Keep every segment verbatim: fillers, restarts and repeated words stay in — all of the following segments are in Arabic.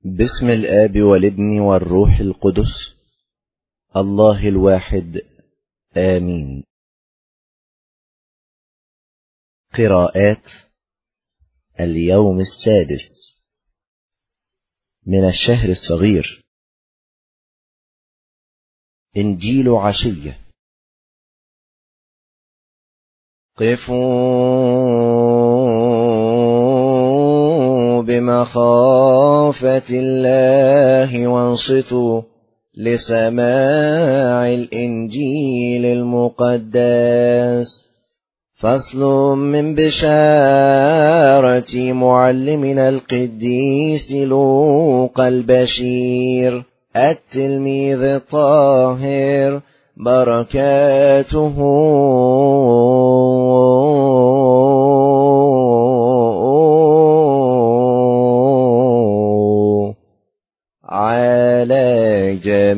باسم الآب والابن والروح القدس الله الواحد آمين. قراءات اليوم السادس من الشهر الصغير. إنجيل عشية. قفوا بمخافة الله وانصتوا لسماع الإنجيل المقدس. فصل من بشارة معلمنا القديس لوقا البشير التلميذ الطاهر، بركاته على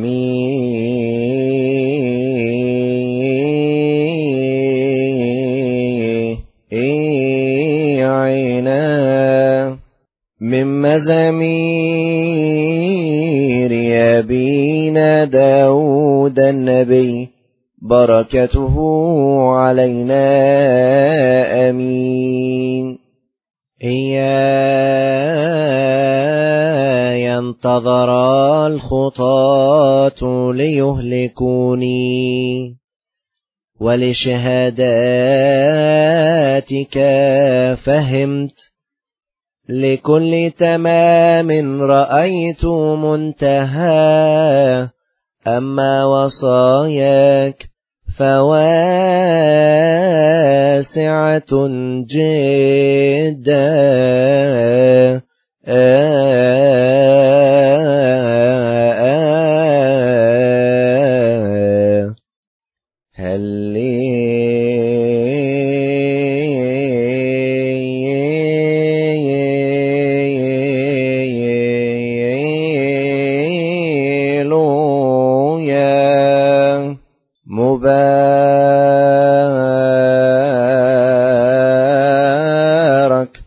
جميعنا. من مزامير أبينا داود النبي، بركته علينا آمين. إياي انتظر الخطاة ليهلكوني، ولشهاداتك فهمت. لكل تمام رأيت منتهى، أما وصاياك فواسعة جدا. مبارك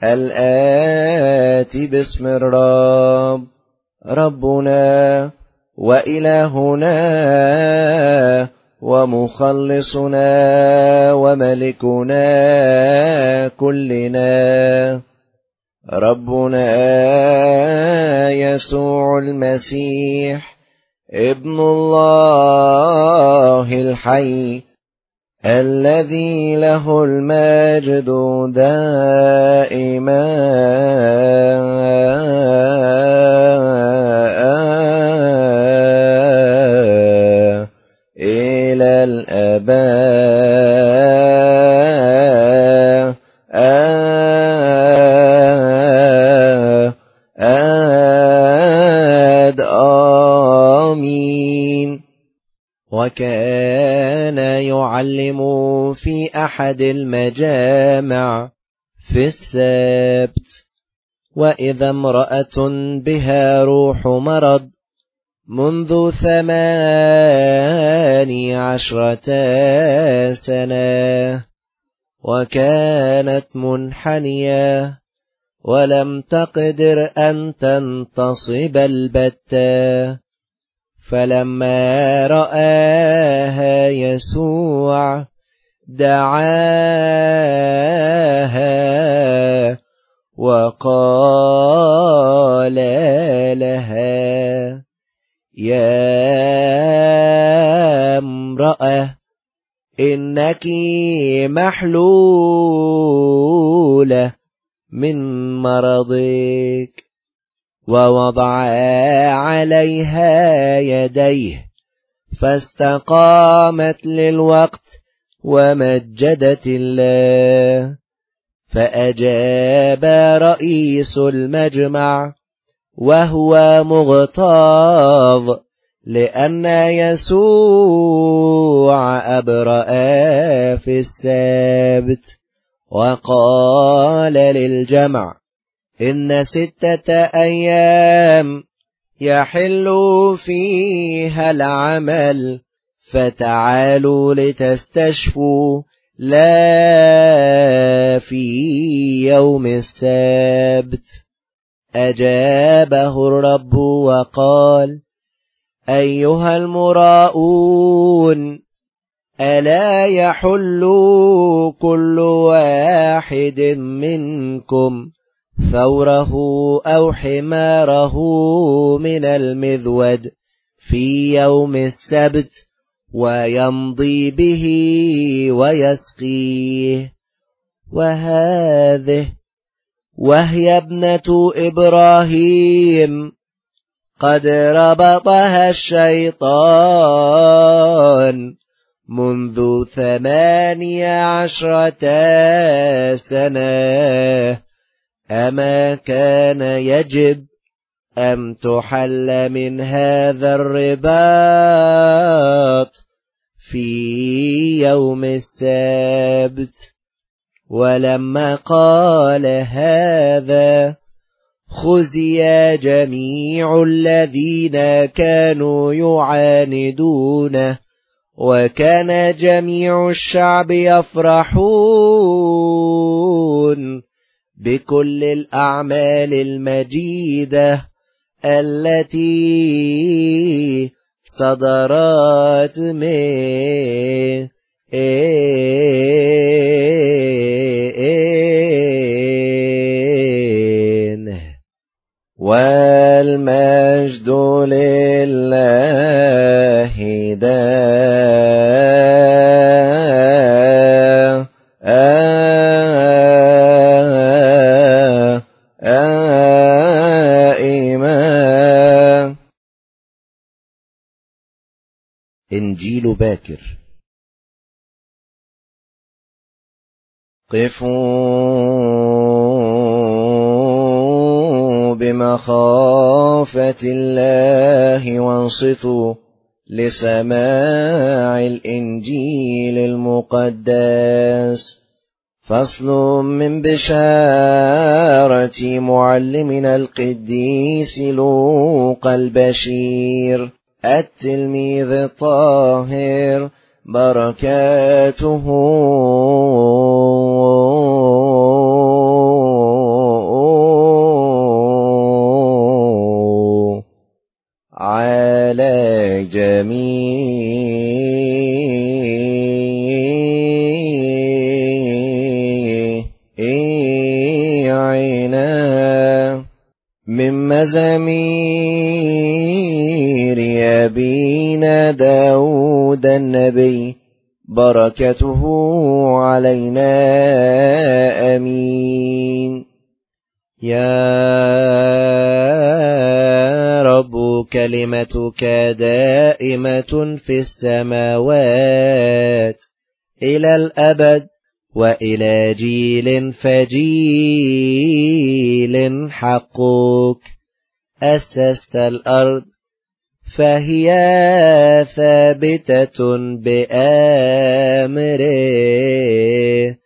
الآتي باسم الرب، ربنا وإلهنا ومخلصنا وملكنا كلنا، ربنا يسوع المسيح ابن الله الحي، الذي له المجد دائما إلى الآباء. آمين. وكان يعلم في أحد المجامع في السبت، وإذا امرأة بها روح مرض منذ ثماني عشرة سنة، وكانت منحنية ولم تقدر أن تنتصب البتة. فلما رآها يسوع دعاها وقال لها: يا امرأة، إنك محلولة من مرضك. ووضع عليها يديه فاستقامت للوقت ومجدت الله. فأجاب رئيس المجمع وهو مغتاظ لأن يسوع أبرأ في السبت، وقال للجمع: إن ستة أيام يحل فيها العمل، فتعالوا لتستشفوا لا في يوم السبت. أجابه الرب وقال: أيها المراؤون، ألا يحل كل واحد منكم ثوره أو حماره من المذود في يوم السبت ويمضي به ويسقيه؟ وهذه وهي ابنة إبراهيم قد ربطها الشيطان منذ ثمانية عشرة سنة. أما كان يجب أن تحل من هذا الرباط في يوم السبت؟ ولما قال هذا خزي جميع الذين كانوا يعاندونه، وكان جميع الشعب يفرحون بكل الأعمال المجيدة التي صدرت منه. والمجد لله دائما. إنجيل باكر. قفوا بمخافة الله وانصتوا لسماع الإنجيل المقدس. فصل من بشارة معلمنا القديس لوقا البشير التلميذ الطاهر، بركاته على جميعنا. من مزامير أبينا داود النبي، بركته علينا آمين. يا رب كلمتك دائمة في السماوات إلى الأبد، وإلى جيل فجيل حقك. أسست الأرض فهي ثابتة بأمره.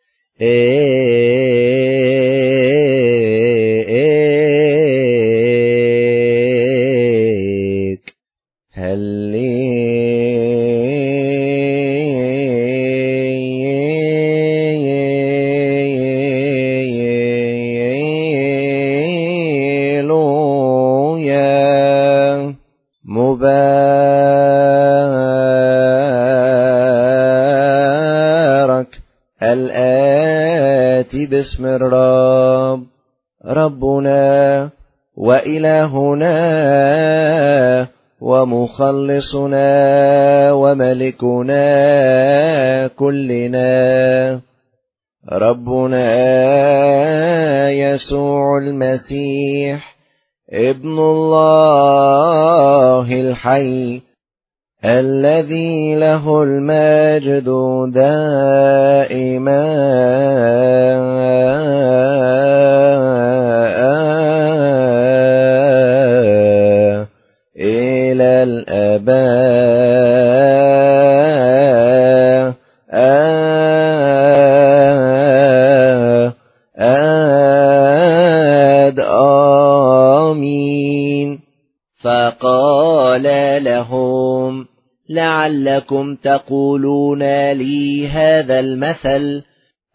مبارك الآتي باسم الرب، ربنا وإلهنا ومخلصنا وملكنا كلنا، ربنا يسوع المسيح ابن الله الحي، الذي له المجد دائما إلى الأبد. آمين. فقال لهم: لعلكم تقولون لي هذا المثل: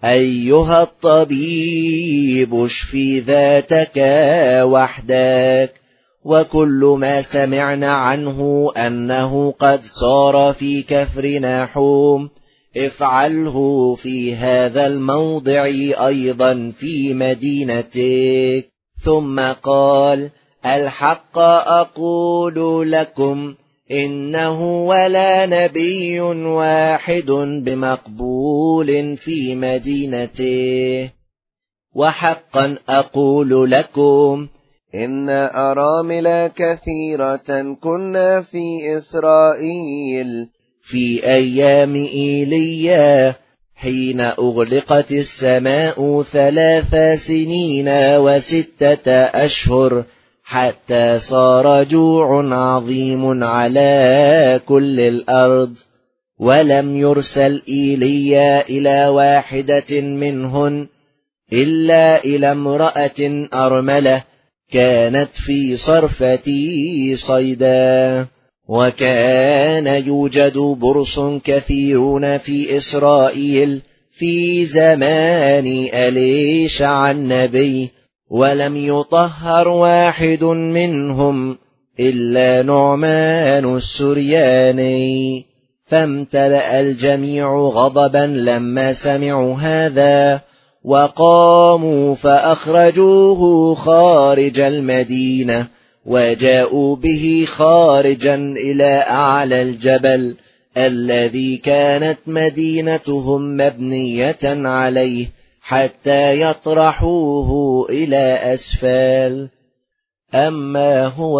أيها الطبيب اشفي ذاتك وحدك، وكل ما سمعنا عنه أنه قد صار في كفر ناحوم افعله في هذا الموضع أيضا في مدينتك. ثم قال: الحق أقول لكم إنه ولا نبي واحد بمقبول في مدينته. وحقا أقول لكم إن أرامل كثيرة كنا في إسرائيل في أيام إيليا حين أغلقت السماء ثلاث سنين وستة أشهر، حتى صار جوع عظيم على كل الأرض، ولم يرسل إيليا إلى واحدة منهن إلا إلى امرأة أرملة كانت في صرفة صيدا. وكان يوجد برص كثيرون في إسرائيل في زمان أليشع النبي، ولم يطهر واحد منهم إلا نعمان السرياني. فامتلأ الجميع غضبا لما سمعوا هذا، وقاموا فأخرجوه خارج المدينة، وجاءوا به خارجا إلى أعلى الجبل الذي كانت مدينتهم مبنية عليه، حتى يطرحوه إلى أسفل. أما هو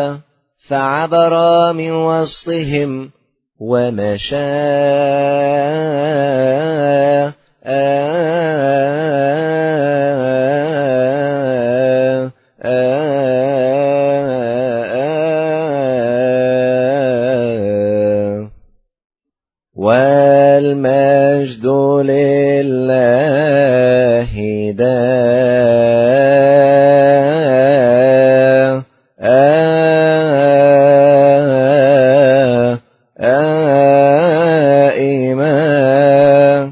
فعبر من وسطهم ومشى والمجد لله دائما.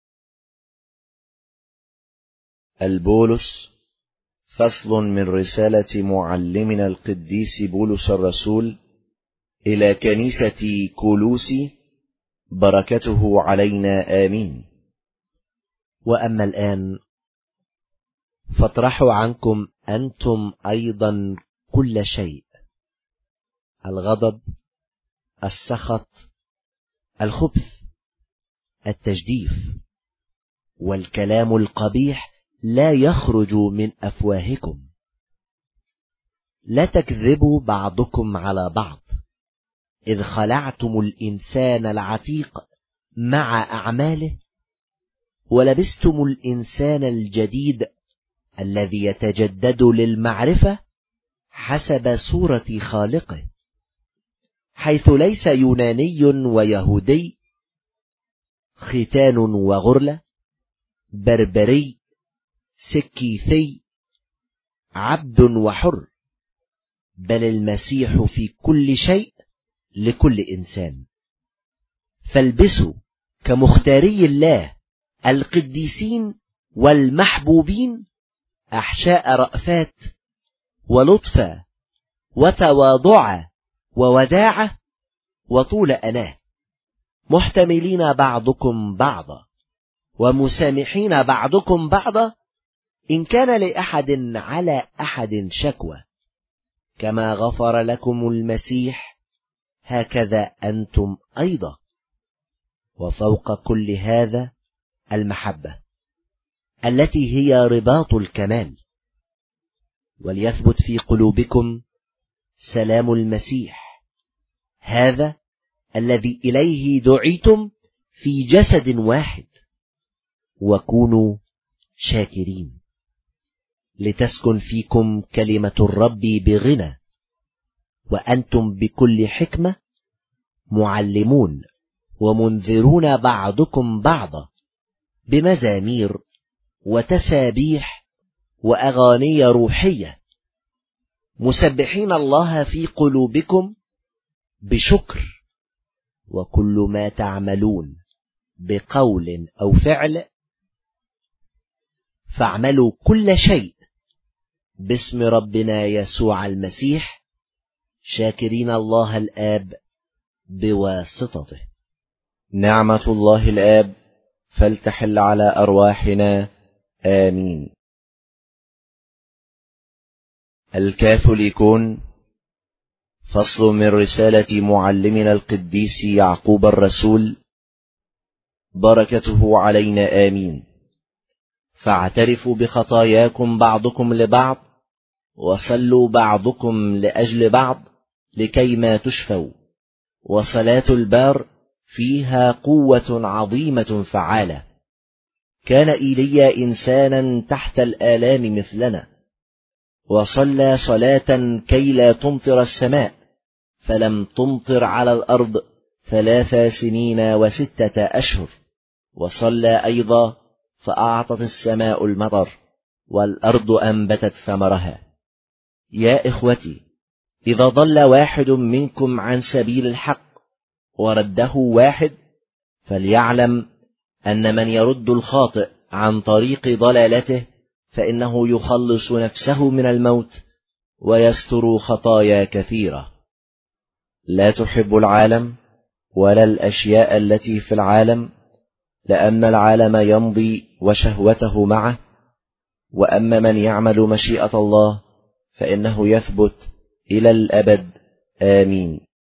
البولس فصل من رسالة معلمنا القديس بولس الرسول إلى كنيسة كولوسي، بركته علينا آمين. وأما الآن فاطرحوا عنكم أنتم أيضا كل شيء: الغضب، السخط، الخبث، التجديف، والكلام القبيح لا يخرج من أفواهكم. لا تكذبوا بعضكم على بعض، إذ خلعتم الإنسان العتيق مع أعماله، ولبستم الإنسان الجديد الذي يتجدد للمعرفة حسب صورة خالقه، حيث ليس يوناني ويهودي، ختان وغرلة، بربري، سكيثي، عبد وحر، بل المسيح في كل شيء لكل إنسان. فالبسوا كمختاري الله القديسين والمحبوبين أحشاء رأفات ولطفا وتواضعا ووداعة وطول أناه، محتملين بعضكم بعضا، ومسامحين بعضكم بعضا إن كان لأحد على أحد شكوى، كما غفر لكم المسيح هكذا أنتم أيضا. وفوق كل هذا المحبة التي هي رباط الكمال. وليثبت في قلوبكم سلام المسيح، هذا الذي إليه دعيتم في جسد واحد، وكونوا شاكرين. لتسكن فيكم كلمة الرب بغنى، وأنتم بكل حكمة معلمون ومنذرون بعضكم بعضا بمزامير وتسابيح وأغاني روحية، مسبحين الله في قلوبكم بشكر. وكل ما تعملون بقول أو فعل فاعملوا كل شيء باسم ربنا يسوع المسيح، شاكرين الله الآب بواسطته. نعمة الله الآب فلتحل على أرواحنا، آمين. الكاثوليكون. فصل من رسالة معلمنا القديس يعقوب الرسول، بركته علينا، آمين. فاعترفوا بخطاياكم بعضكم لبعض، وصلوا بعضكم لأجل بعض لكي ما تشفوا، وصلاة البار فيها قوة عظيمة فعالة. كان إيليا إنسانا تحت الآلام مثلنا، وصلى صلاة كي لا تمطر السماء، فلم تمطر على الأرض ثلاث سنين وستة أشهر. وصلى أيضا فأعطت السماء المطر، والأرض أنبتت ثمرها. يا إخوتي، إذا ضل واحد منكم عن سبيل الحق ورده واحد، فليعلم أن من يرد الخاطئ عن طريق ضلالته فإنه يخلص نفسه من الموت ويستر خطايا كثيرة. لا تحب العالم ولا الأشياء التي في العالم، لأن العالم يمضي وشهوته معه، وأما من يعمل مشيئة الله فإنه يثبت إلى الأبد، آمين.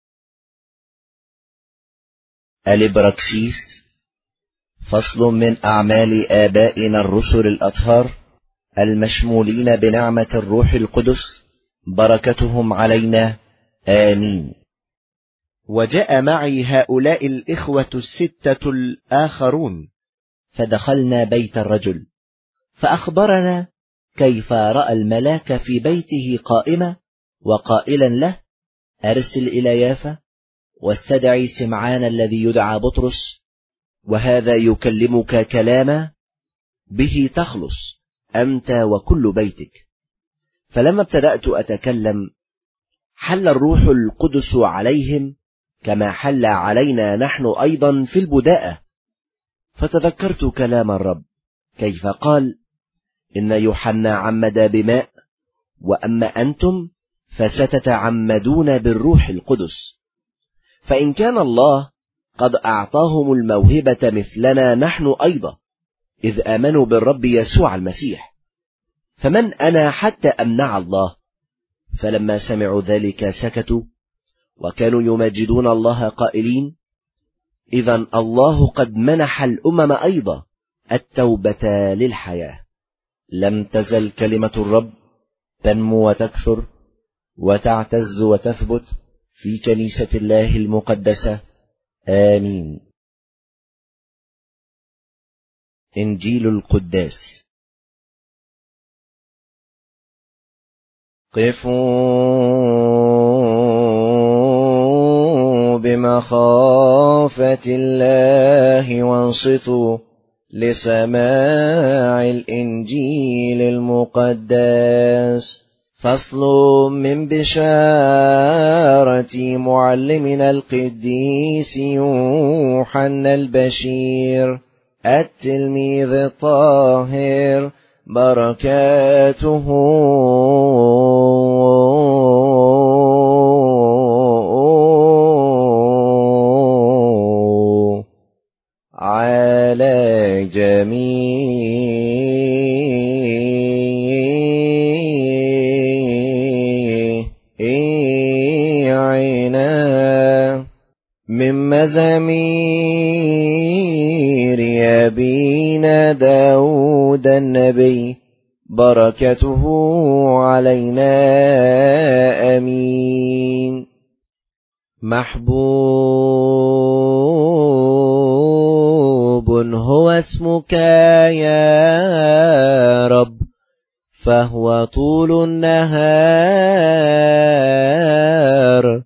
الإبراكسيس. فصل من أعمال آبائنا الرسل الأطهار المشمولين بنعمة الروح القدس، بركتهم علينا، آمين. وجاء معي هؤلاء الإخوة الستة الآخرون، فدخلنا بيت الرجل، فأخبرنا كيف رأى الملاك في بيته قائمة وقائلا له: أرسل إلى يافا واستدعي سمعان الذي يدعى بطرس، وهذا يكلمك كلاما به تخلص أنت وكل بيتك. فلما ابتدأت أتكلم حل الروح القدس عليهم كما حل علينا نحن أيضا في البداءة. فتذكرت كلام الرب كيف قال: إن يوحنا عمد بماء، وأما أنتم فستتعمدون بالروح القدس. فإن كان الله قد أعطاهم الموهبة مثلنا نحن أيضا، إذ آمنوا بالرب يسوع المسيح، فمن أنا حتى أمنع الله؟ فلما سمعوا ذلك سكتوا، وكانوا يمجدون الله قائلين: إذن الله قد منح الأمم أيضا التوبة للحياة. لم تزل كلمة الرب تنمو وتكثر وتعتز وتثبت في كنيسة الله المقدسة، آمين. إنجيل القداس. قفوا بمخافة الله وانصتوا لسماع الإنجيل المقدس. فصل من بشارة معلمنا القديس يوحنا البشير التلميذ الطاهر، بركاته على جميعنا. من مزامير أبينا داود النبي، بركته علينا، آمين. محبوب هو اسمك يا رب، فهو طول النهار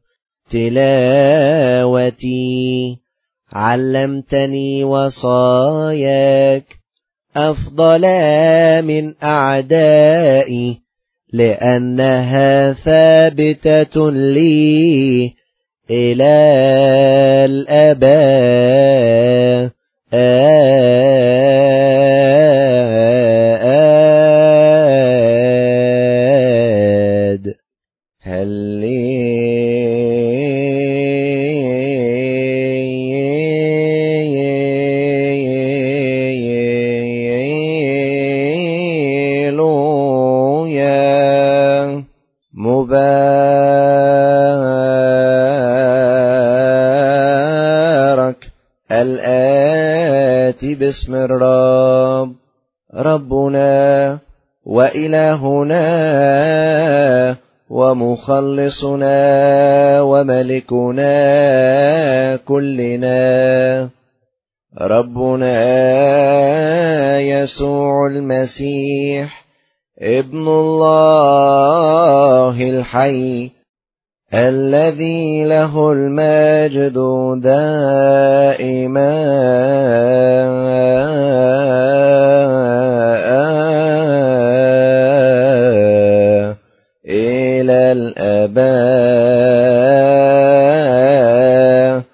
تلاوتي. علمتني وصاياك أفضل من أعدائي، لأنها ثابتة لي إلى الأبد، باسم الرب ربنا وإلهنا ومخلصنا وملكنا كلنا ربنا يسوع المسيح ابن الله الحي الذي له المجد دائما إلى الآباء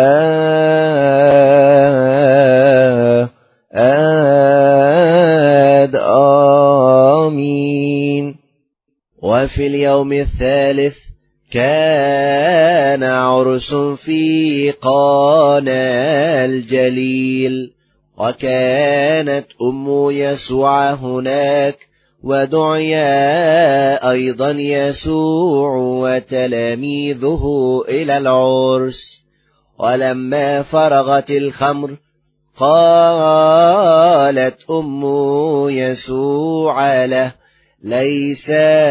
آمين. وفي اليوم الثالث كان عرس في قانا الجليل، وكانت أم يسوع هناك، ودعي أيضا يسوع وتلاميذه إلى العرس. ولما فرغت الخمر قالت أم يسوع له: ليس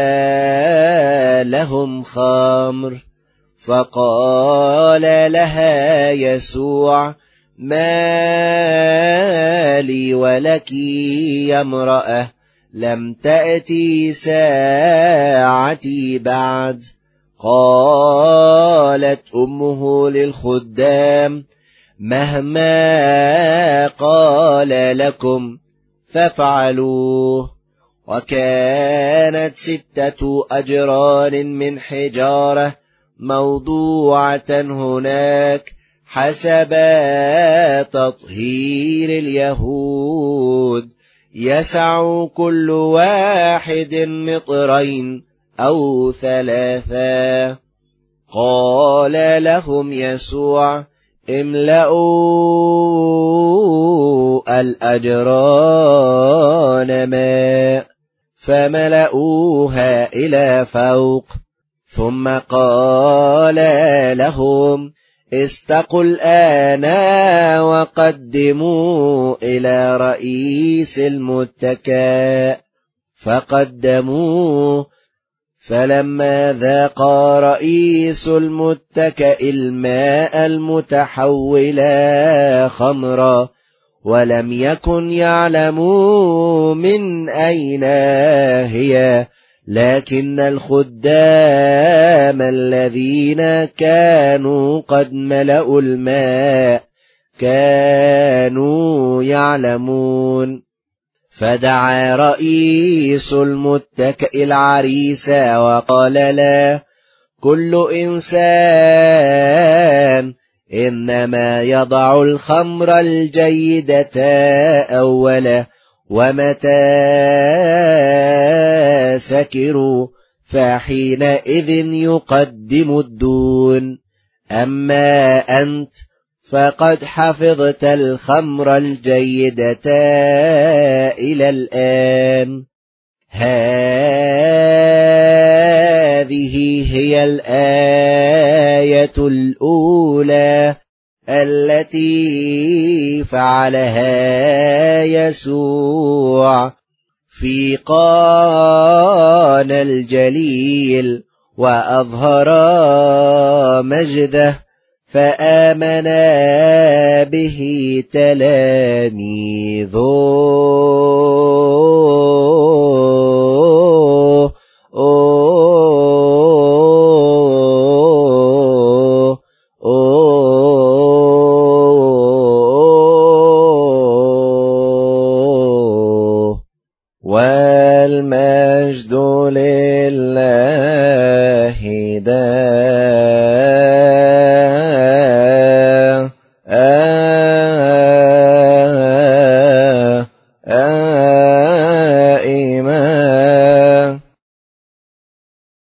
لهم خمر. فقال لها يسوع: ما لي ولك يا امرأة، لم تأتي ساعتي بعد. قالت أمه للخدام: مهما قال لكم فافعلوه. وكانت ستة أجران من حجارة موضوعة هناك حسب تطهير اليهود، يسع كل واحد مطرين أو ثلاثة. قال لهم يسوع: املأوا الأجران ماء. فملأوها إلى فوق. ثم قال لهم: استقوا الآن وقدموا إلى رئيس المتكأ. فقدموه. فلما ذاق رئيس المتكأ الماء المتحول خمرا، ولم يكن يعلموا من أين هي، لكن الخدام الذين كانوا قد ملأوا الماء كانوا يعلمون. فدعا رئيس المتكأ العريس وقال له: كل إنسان إنما يضع الخمر الجيدة أولا، ومتى سكروا فحينئذ يقدم الدون. أما أنت فقد حفظت الخمر الجيدة إلى الآن. هذه هي الآية الأولى التي فعلها يسوع في قانا الجليل، وأظهر مجده، فآمن به تلاميذه. والمجد لله دائما.